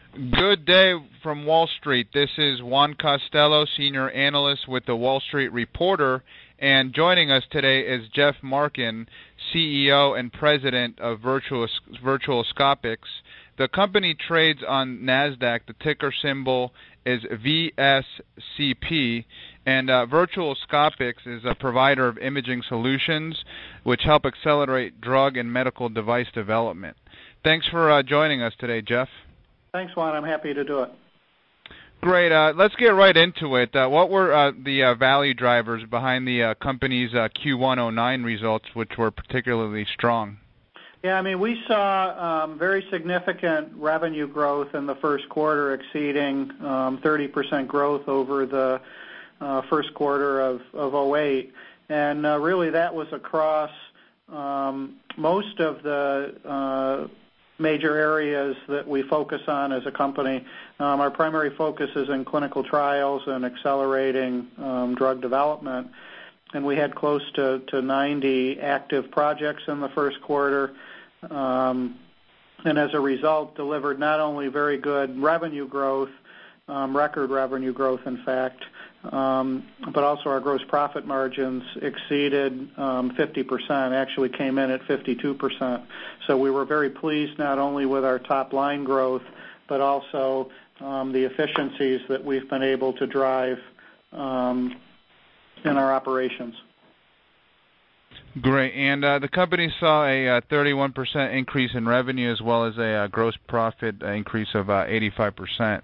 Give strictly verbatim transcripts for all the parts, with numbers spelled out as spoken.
Good day from Wall Street. This is Juan Costello, Senior Analyst with the Wall Street Reporter, and joining us today is Jeff Markin, C E O and President of Virtual, Virtuoscopics. The company trades on NASDAQ. The ticker symbol is V S C P, and uh, Virtuoscopics is a provider of imaging solutions which help accelerate drug and medical device development. Thanks for uh, joining us today, Jeff. Thanks, Juan. I'm happy to do it. Great. Uh, let's get right into it. Uh, what were uh, the uh, value drivers behind the uh, company's uh, Q one oh nine results, which were particularly strong? Yeah, I mean, we saw um, very significant revenue growth in the first quarter, exceeding um, thirty percent growth over the uh, first quarter of, of oh eight. And uh, really that was across um, most of the uh, major areas that we focus on as a company. Um, our primary focus is in clinical trials and accelerating um, drug development. And we had close to, to ninety active projects in the first quarter. Um, and as a result, delivered not only very good revenue growth, um, record revenue growth, in fact, um, but also our gross profit margins exceeded um, fifty percent, actually came in at fifty-two percent. So we were very pleased not only with our top-line growth, but also um, the efficiencies that we've been able to drive um, in our operations. Great. And uh, the company saw a uh, thirty-one percent increase in revenue as well as a uh, gross profit increase of uh, eighty-five percent.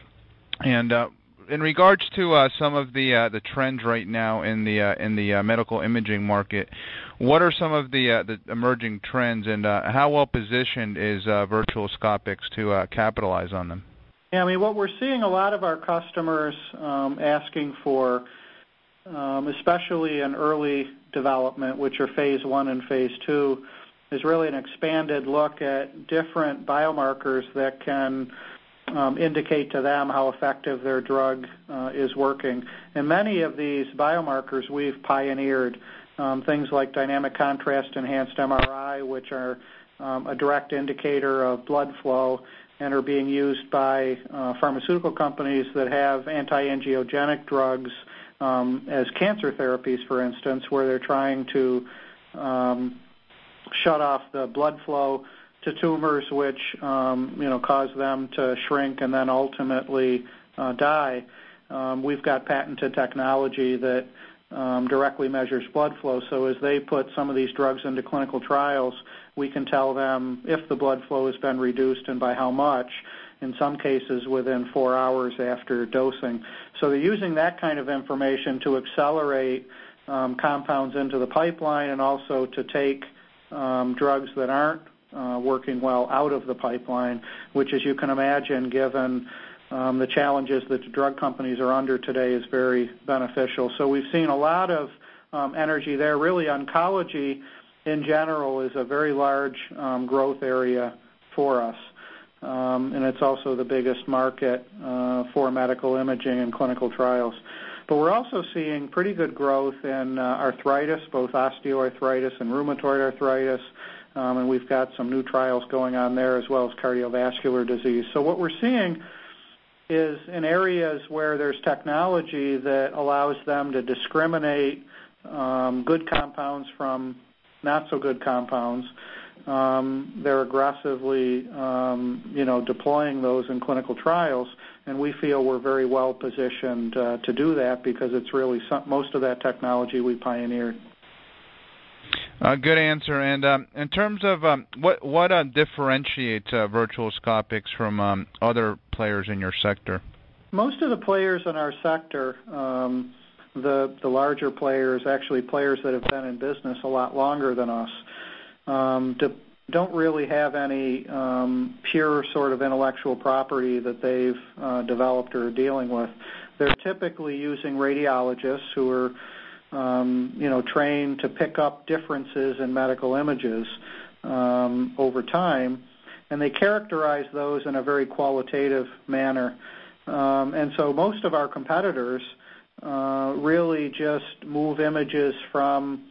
And uh, in regards to uh, some of the uh, the trends right now in the uh, in the uh, medical imaging market, what are some of the uh, the emerging trends, and uh, how well positioned is uh, Virtuoscopics to uh, capitalize on them? Yeah, I mean, what we're seeing a lot of our customers um, asking for, um, especially in early development, which are phase one and phase two, is really an expanded look at different biomarkers that can um, indicate to them how effective their drug uh, is working. And many of these biomarkers we've pioneered, um, things like dynamic contrast enhanced M R I, which are um, a direct indicator of blood flow and are being used by uh, pharmaceutical companies that have anti-angiogenic drugs Um, as cancer therapies, for instance, where they're trying to um, shut off the blood flow to tumors, which um, you know cause them to shrink and then ultimately uh, die. Um, we've got patented technology that um, directly measures blood flow. So as they put some of these drugs into clinical trials, we can tell them if the blood flow has been reduced and by how much, in some cases within four hours after dosing. So they're using that kind of information to accelerate um, compounds into the pipeline and also to take um, drugs that aren't uh, working well out of the pipeline, which, as you can imagine, given um, the challenges that the drug companies are under today, is very beneficial. So we've seen a lot of um, energy there. Really, oncology in general is a very large um, growth area for us. Um, and it's also the biggest market uh, for medical imaging and clinical trials. But we're also seeing pretty good growth in uh, arthritis, both osteoarthritis and rheumatoid arthritis, um, and we've got some new trials going on there as well as cardiovascular disease. So what we're seeing is in areas where there's technology that allows them to discriminate um, good compounds from not so good compounds. Um, they're aggressively, um, you know, deploying those in clinical trials, and we feel we're very well positioned uh, to do that because it's really some, most of that technology we pioneered. Uh, good answer. And um, in terms of um, what what uh, differentiates uh, Virtuoscopics from um, other players in your sector? Most of the players in our sector, um, the the larger players, actually players that have been in business a lot longer than us, Um, to, don't really have any um, pure sort of intellectual property that they've uh, developed or are dealing with. They're typically using radiologists who are, um, you know, trained to pick up differences in medical images um, over time, and they characterize those in a very qualitative manner. Um, and so most of our competitors uh, really just move images from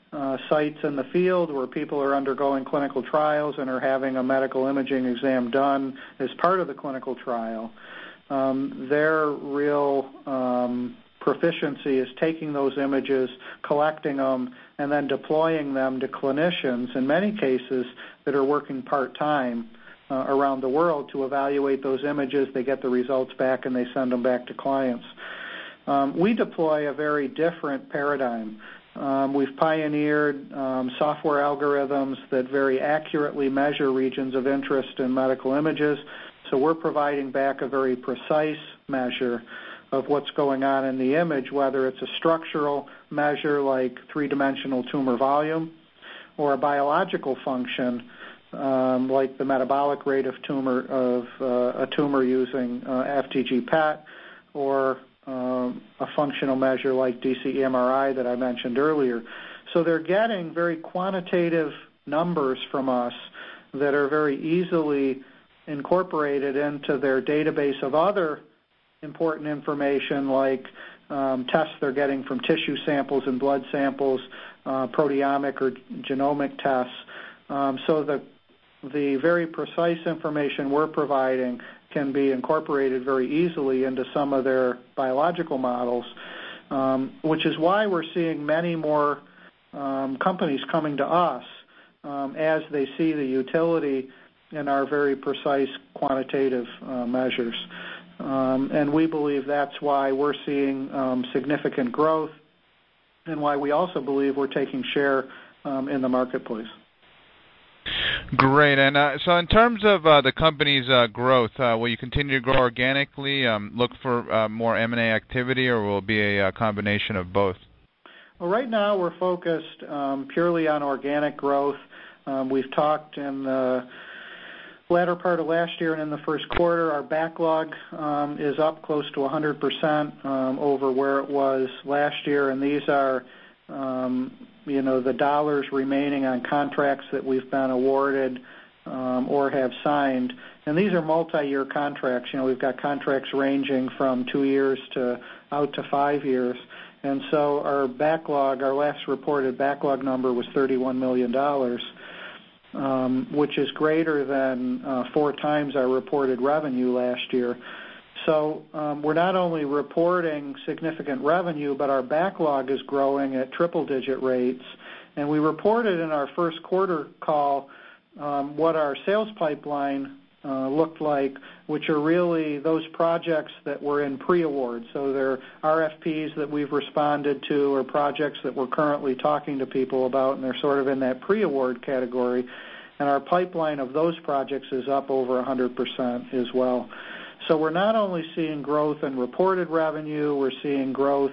uh, sites in the field where people are undergoing clinical trials and are having a medical imaging exam done as part of the clinical trial. Um, their real um, proficiency is taking those images, collecting them, and then deploying them to clinicians, in many cases, that are working part-time uh, around the world to evaluate those images. They get the results back, and they send them back to clients. Um, we deploy a very different paradigm. Um, we've pioneered um, software algorithms that very accurately measure regions of interest in medical images, so we're providing back a very precise measure of what's going on in the image, whether it's a structural measure like three-dimensional tumor volume or a biological function um, like the metabolic rate of tumor of uh, a tumor using uh, F T G P E T, or um, a functional measure like D C E M R I that I mentioned earlier. So they're getting very quantitative numbers from us that are very easily incorporated into their database of other important information like um, tests they're getting from tissue samples and blood samples, uh, proteomic or genomic tests. Um, so the, the very precise information we're providing can be incorporated very easily into some of their biological models, um, which is why we're seeing many more um, companies coming to us um, as they see the utility in our very precise quantitative uh, measures. Um, and we believe that's why we're seeing um, significant growth, and why we also believe we're taking share um, in the marketplace. Great. And uh, so in terms of uh, the company's uh, growth, uh, will you continue to grow organically, um, look for uh, more M and A activity, or will it be a, a combination of both? Well, right now we're focused um, purely on organic growth. Um, we've talked in the latter part of last year and in the first quarter, our backlog um, is up close to one hundred percent um, over where it was last year, and these are, um, you know, the dollars remaining on contracts that we've been awarded um, or have signed. And these are multi-year contracts. You know, we've got contracts ranging from two years to out to five years. And so our backlog, our last reported backlog number was thirty-one million dollars. Um, which is greater than uh, four times our reported revenue last year. So um, we're not only reporting significant revenue, but our backlog is growing at triple-digit rates. And we reported in our first quarter call um, what our sales pipeline uh, looked like, which are really those projects that were in pre-award. So they're R F Ps that we've responded to, or projects that we're currently talking to people about, and they're sort of in that pre-award category. And our pipeline of those projects is up over one hundred percent as well. So we're not only seeing growth in reported revenue, we're seeing growth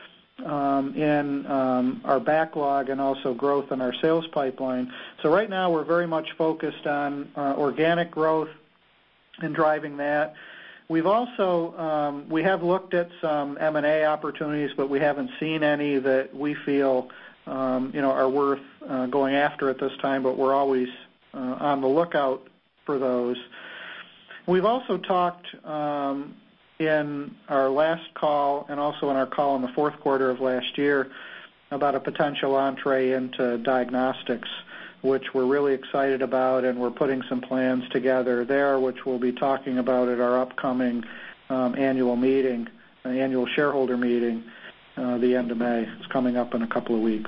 um, in um, our backlog and also growth in our sales pipeline. So right now we're very much focused on uh, organic growth and driving that. We've also, um, we have looked at some M and A opportunities, but we haven't seen any that we feel, um, you know, are worth uh, going after at this time, but we're always uh, on the lookout for those. We've also talked um, in our last call and also in our call in the fourth quarter of last year about a potential entree into diagnostics, which we're really excited about, and we're putting some plans together there, which we'll be talking about at our upcoming um, annual meeting, uh, annual shareholder meeting, uh, the end of May. It's coming up in a couple of weeks.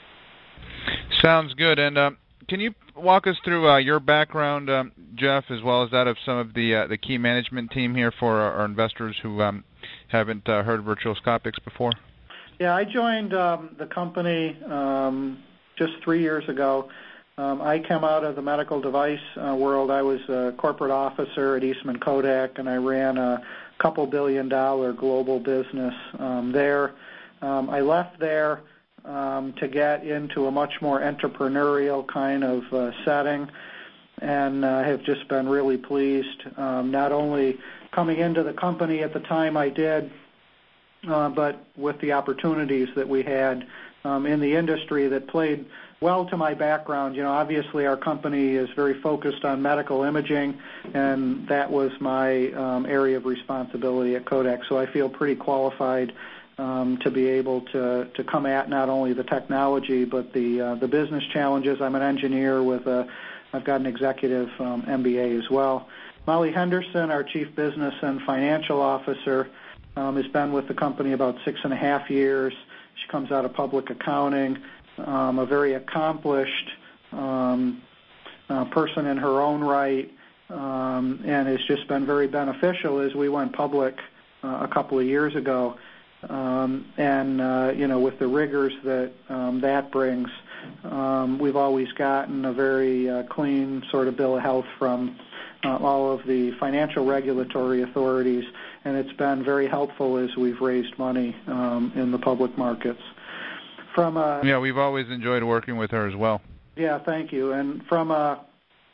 Sounds good. And uh, can you walk us through uh, your background, um, Jeff, as well as that of some of the uh, the key management team here for our, our investors who um, haven't uh, heard Virtuoscopics before? Yeah, I joined um, the company um, just three years ago. Um, I came out of the medical device uh, world. I was a corporate officer at Eastman Kodak, and I ran a couple billion dollar global business um, there. Um, I left there um, to get into a much more entrepreneurial kind of uh, setting, and uh, have just been really pleased, um, not only coming into the company at the time I did, uh, but with the opportunities that we had um, in the industry that played well to my background. You know, obviously our company is very focused on medical imaging, and that was my um, area of responsibility at Kodak, so I feel pretty qualified um, to be able to, to come at not only the technology but the uh, the business challenges. I'm an engineer with a, I've got an executive um, M B A as well. Molly Henderson, our Chief Business and Financial Officer, um, has been with the company about six and a half years. She comes out of public accounting, um, a very accomplished um, uh, person in her own right, um, and has just been very beneficial as we went public uh, a couple of years ago. Um, and, uh, you know, with the rigors that um, that brings, um, we've always gotten a very uh, clean sort of bill of health from uh, all of the financial regulatory authorities, and it's been very helpful as we've raised money um, in the public markets. From a, yeah, we've always enjoyed working with her as well. Yeah, thank you. And from a,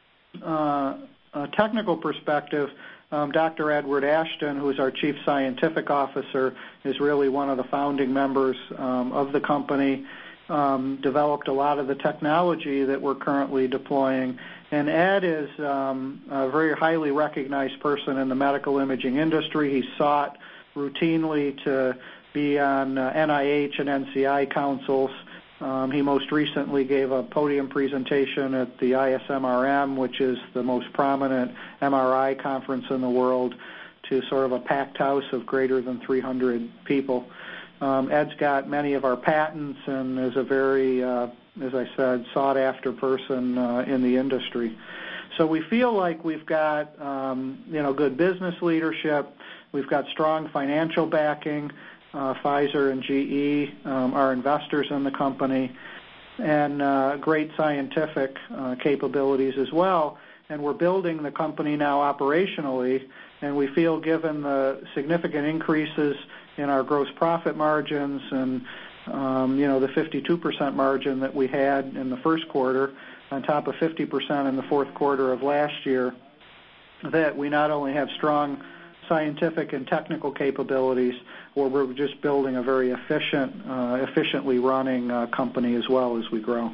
uh, a technical perspective, um, Doctor Edward Ashton, who is our Chief Scientific Officer, is really one of the founding members um, of the company, um, developed a lot of the technology that we're currently deploying. And Ed is um, a very highly recognized person in the medical imaging industry. He's sought routinely to be on uh, N I H and N C I councils. Um, he most recently gave a podium presentation at the I S M R M, which is the most prominent M R I conference in the world, to sort of a packed house of greater than three hundred people. Um, Ed's got many of our patents and is a very, uh, as I said, sought-after person uh, in the industry. So we feel like we've got, um, you know, good business leadership. We've got strong financial backing. Uh, Pfizer and G E um, are investors in the company, and uh, great scientific uh, capabilities as well. And we're building the company now operationally, and we feel given the significant increases in our gross profit margins and, um, you know, the fifty-two percent margin that we had in the first quarter on top of fifty percent in the fourth quarter of last year, that we not only have strong scientific and technical capabilities, or we're just building a very efficient, uh, efficiently running uh, company as well as we grow.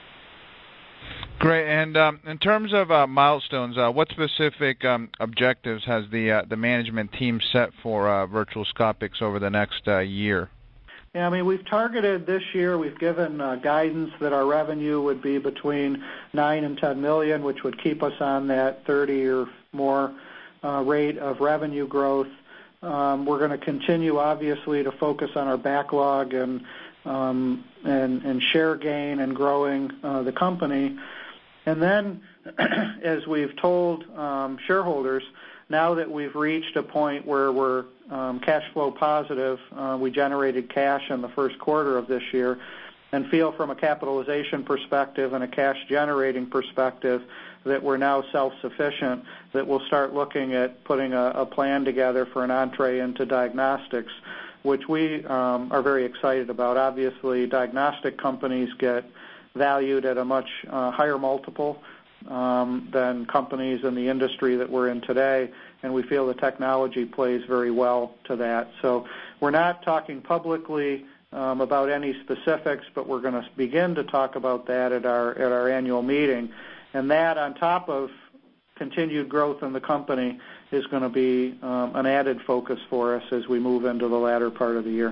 Great. And um, in terms of uh, milestones, uh, what specific um, objectives has the uh, the management team set for uh, Virtual Scopics over the next uh, year? Yeah, I mean, we've targeted this year, we've given uh, guidance that our revenue would be between nine and ten million, which would keep us on that thirty or more uh, rate of revenue growth. Um, we're going to continue, obviously, to focus on our backlog and um, and, and share gain and growing uh, the company. And then, as we've told um, shareholders, now that we've reached a point where we're um, cash flow positive, uh, we generated cash in the first quarter of this year, and feel from a capitalization perspective and a cash-generating perspective that we're now self-sufficient, that we'll start looking at putting a, a plan together for an entree into diagnostics, which we um, are very excited about. Obviously, diagnostic companies get valued at a much uh, higher multiple um, than companies in the industry that we're in today, and we feel the technology plays very well to that. So we're not talking publicly um, about any specifics, but we're going to begin to talk about that at our at our annual meeting. And that, on top of continued growth in the company, is going to be um, an added focus for us as we move into the latter part of the year.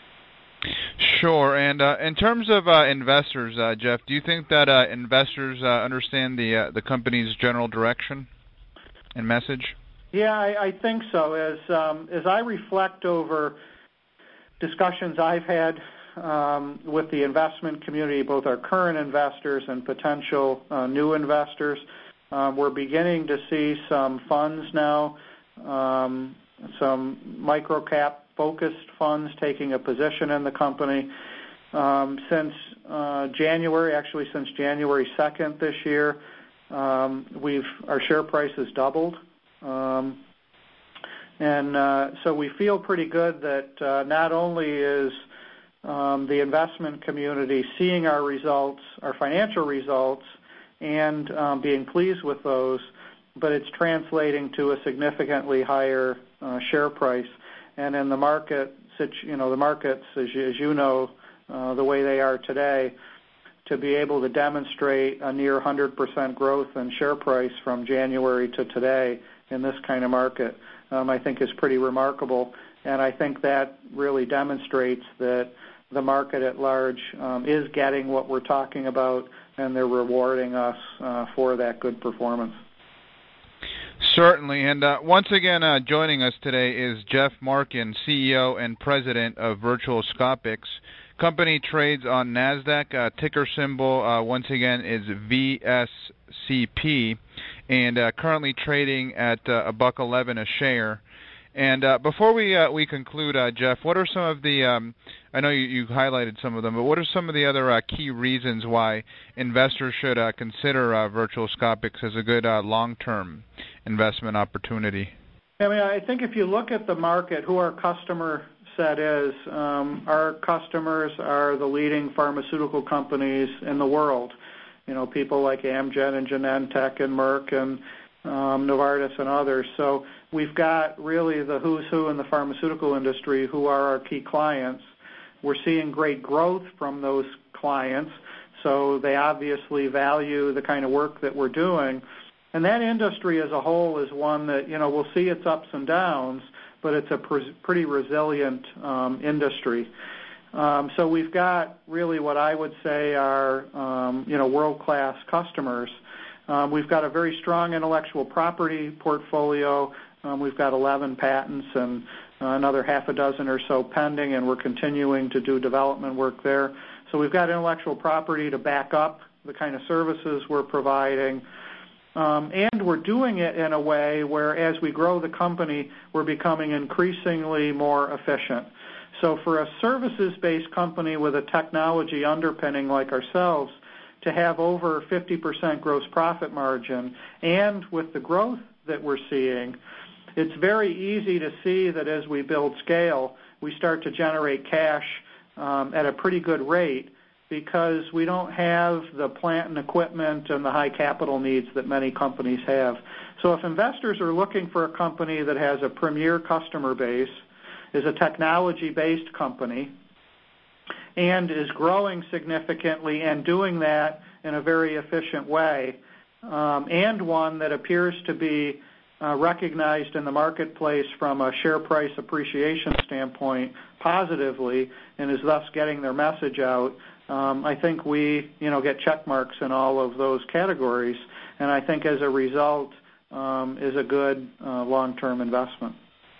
Sure. And uh, in terms of uh, investors, uh, Jeff, do you think that uh, investors uh, understand the uh, the company's general direction and message? Yeah, I, I think so. As um, as I reflect over discussions I've had um, with the investment community, both our current investors and potential uh, new investors, um, we're beginning to see some funds now, um, some micro-cap focused funds taking a position in the company. Um, since uh, January, actually since January second this year, um, we've our share price has doubled. Um, and uh, so we feel pretty good that uh, not only is um, the investment community seeing our results, our financial results, and um, being pleased with those, but it's translating to a significantly higher uh, share price. And in the market, you know, the markets, as you, as you know, uh, the way they are today, to be able to demonstrate a near one hundred percent growth in share price from January to today in this kind of market, um, I think is pretty remarkable. and I think that really demonstrates that the market at large um, is getting what we're talking about, and they're rewarding us uh, for that good performance. Certainly, and uh, once again, uh, joining us today is Jeff Markin, C E O and President of Virtual Scopics. Company trades on NASDAQ. Uh, ticker symbol, uh, once again, is V S C P, and uh, currently trading at uh, a buck eleven a share. And uh, before we uh, we conclude, uh, Jeff, what are some of the, um, I know you, you highlighted some of them, but what are some of the other uh, key reasons why investors should uh, consider uh, Virtual Scopics as a good uh, long-term investment opportunity? I mean, I think if you look at the market, who our customer set is, um, our customers are the leading pharmaceutical companies in the world. You know, people like Amgen and Genentech and Merck and um, Novartis and others. So we've got really the who's who in the pharmaceutical industry who are our key clients. We're seeing great growth from those clients, so they obviously value the kind of work that we're doing. And that industry as a whole is one that, you know, we'll see its ups and downs, but it's a pr- pretty resilient um, industry. Um, so we've got really what I would say are, um, you know, world-class customers. Um, we've got a very strong intellectual property portfolio. Um, we've got eleven patents and uh, another half a dozen or so pending, and we're continuing to do development work there. So we've got intellectual property to back up the kind of services we're providing. Um, and we're doing it in a way where as we grow the company, we're becoming increasingly more efficient. So for a services-based company with a technology underpinning like ourselves, to have over fifty percent gross profit margin, and with the growth that we're seeing, it's very easy to see that as we build scale, we start to generate cash um, at a pretty good rate because we don't have the plant and equipment and the high capital needs that many companies have. So if investors are looking for a company that has a premier customer base, is a technology-based company, and is growing significantly and doing that in a very efficient way, um, and one that appears to be uh, recognized in the marketplace from a share price appreciation standpoint positively and is thus getting their message out, um, I think we you know, get check marks in all of those categories, and I think as a result um, is a good uh, long-term investment.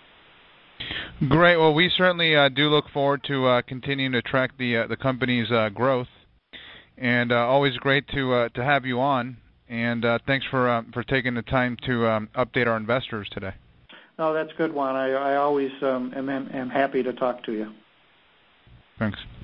Great. Well, we certainly uh, do look forward to uh, continuing to track the uh, the company's uh, growth, and uh, always great to uh, to have you on. And uh, thanks for uh, for taking the time to um, update our investors today. Oh, that's good, Juan. I, I always um, am, am happy to talk to you. Thanks.